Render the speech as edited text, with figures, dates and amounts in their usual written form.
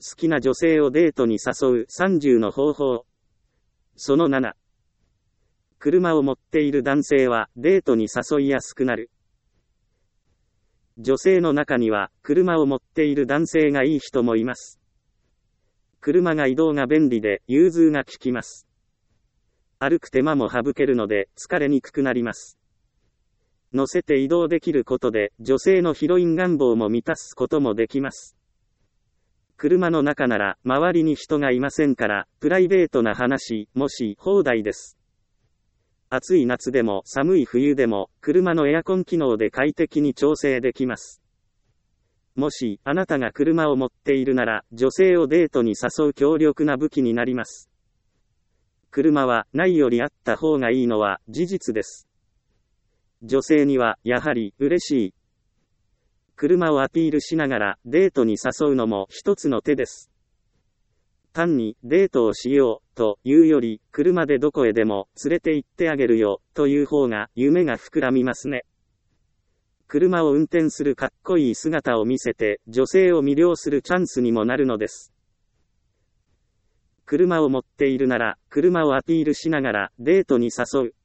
好きな女性をデートに誘う30の方法。その7。車を持っている男性はデートに誘いやすくなる。女性の中には車を持っている男性がいい人もいます。車が移動が便利で融通が利きます。歩く手間も省けるので疲れにくくなります。乗せて移動できることで女性のヒロイン願望も満たすこともできます。車の中なら周りに人がいませんからプライベートな話もし放題です。暑い夏でも寒い冬でも車のエアコン機能で快適に調整できます。もしあなたが車を持っているなら女性をデートに誘う強力な武器になります。車はないよりあった方がいいのは事実です。女性にはやはり嬉しい。車をアピールしながらデートに誘うのも一つの手です。単にデートをしようというより車でどこへでも連れて行ってあげるよという方が夢が膨らみますね。車を運転するかっこいい姿を見せて女性を魅了するチャンスにもなるのです。車を持っているなら車をアピールしながらデートに誘う。